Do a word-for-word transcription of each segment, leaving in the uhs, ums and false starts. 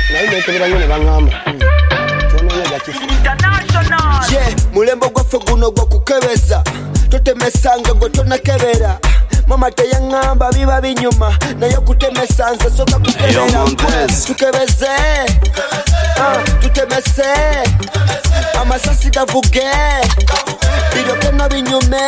naye nekebera ngene bangamba kyononega kifu ye mulembo gwaffe guno gwa kukebeza totemesanga gwe tonakebera mama teyaŋŋamba biba binyuma naye kutemesa nze soka kukebera tukebeze uh, tutemese amasasi gavuge birokeno binyume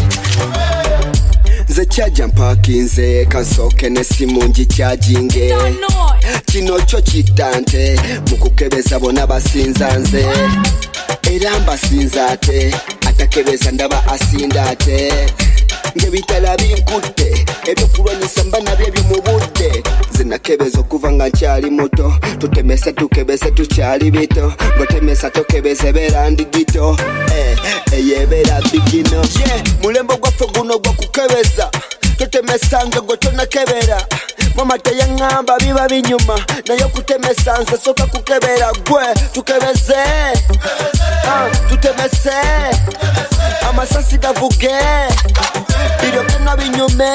nze kyaja mpakinze kansooke n'essimu ngikyajinge kino kyo kitante mu kukebeza bonna basinza nze era mbasinza ate atakebeza ndaba asinda ate ngebitala binkutte ebyokulwanyisa mba nabyo byomubudde zinakebeza okuva nga nkyali muto tutemese tukebeze tukyali bito ngotemesa tokebeze beera ndigito eyebeera bigino ye mulembo gwaffe guno gwa kukebeza totemesanga gwe tonakebera mama teyaŋŋamba biba binyuma naye kutemesa nze soka kukebera gwe tukebeze uh, tutemese amasasi gavuge birokeno binyume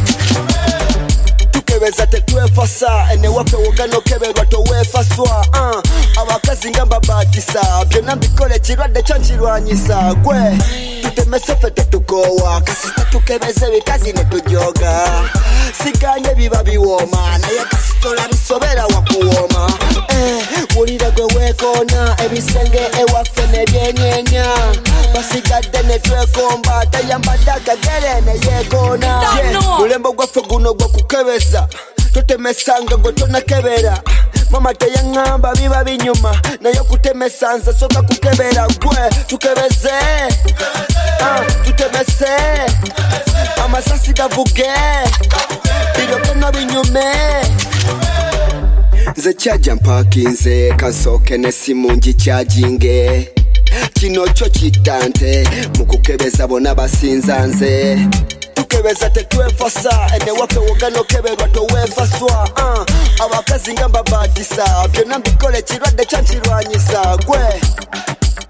tukebeza tetwefasa ene waffe wogana okeberwa toweefaswa uh, abakazi nga mbabatisa byonna mbikole ekirwadde kyo nkirwanyisa gwe tutemese ffe tetukoowa kasita tukebeze bikazi ne tujoga siganye biba biwooma naye kasitola bisobera wakuwooma eh, wulira gwe weekoona ebisenge ewaffe nebyenyenya basigadde ne twekomba tayambadde akagere ne yeekoona yeah, mulembo gwaffe guno gwa kukebeza totemesanga gwe tonakebera mama teyaŋŋamba biba binyuma naye kutemesa nze soka kukebera gwe tukebeze uh, tutemese amasasi gavuge birokeno binyume nze kyaja mpakinze kansooke n'essimu ngikyajinge kino kyo kitante mu kukebeza bonna basinza nze tukebeza tetwefasa ene waffe wogana okeberwa toweefaswa uh, abakazi nga mbabatisa byonna mbikole ekirwadde kyo nkirwanyisa gwe